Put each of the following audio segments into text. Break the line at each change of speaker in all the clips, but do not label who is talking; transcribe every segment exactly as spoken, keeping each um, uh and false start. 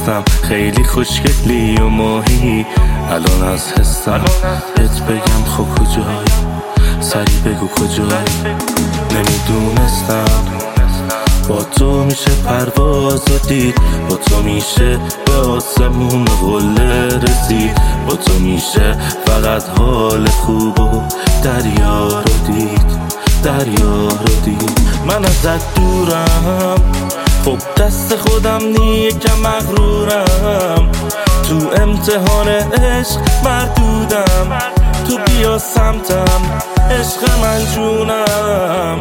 میدونستم خیلی خوشگلی و ماهی. الان از حسم بهت بگم خب کجایی، سری بگو کجایی. نمیدونستم با تو میشه پرواز و دید، با تو میشه به آسمون قله رسید، با تو میشه فقط حال خوب و دریا رو دید، دریا رو دید. من ازت دورم، خب دست خودم نی یکم مغرورم، تو امتحان عشق مردودم، تو بیا سمتم عشق من جونم.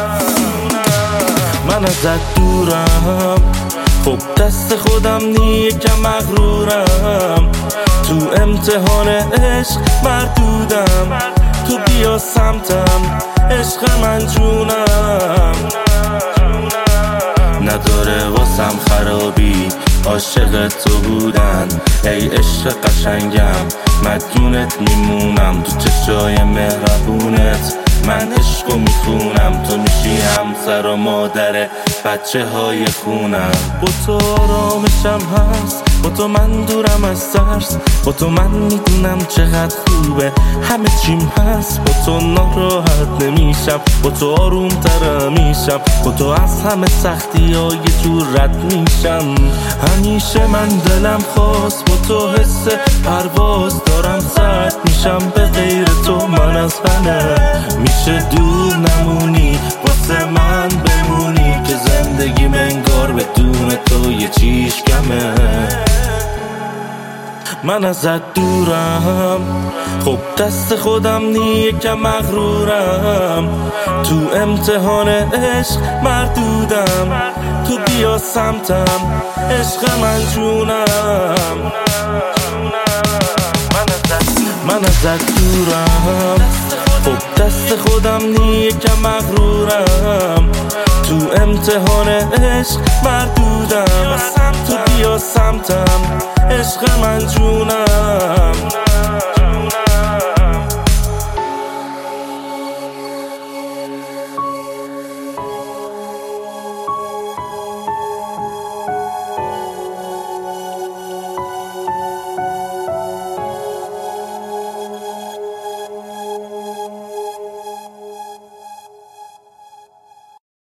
من ازت دورم، خب دست خودم نی یکم مغرورم، تو امتحان عشق مردودم، تو بیا سمتم عشق من جونم. نداره واسم خرابی عاشق تو بودن، ای عشق قشنگم مدیونت میمونم، تو چشای مهربونت من عشقو میخونم، تو میشی همسر و مادر بچه های خونم. با تو آرامشم هست، با تو من دورم از ترس، با تو من میدونم چقدر خوبه همه چیم هست، با تو ناراحت نمیشم، با تو آروم تر میشم، با تو از همه سختی ها یه جور رد میشم. همیشه من دلم خواست با تو حس پرواز دارم، سرد میشم به غیر تو من از همه. میشه دور نمونی واسه من بمونی، که زندگی منگار بدون تو یه چیش کمه. من ازت دورم، خب دست خودم نی یکم مغرورم، تو امتحان عشق مردودم، تو بیا سمتم عشق من جونم. من ازت دورم، خب دست خودم نی یکم مغرورم، تو امتحان عشق مردودم، تو بیا سمتم عشق من جونم.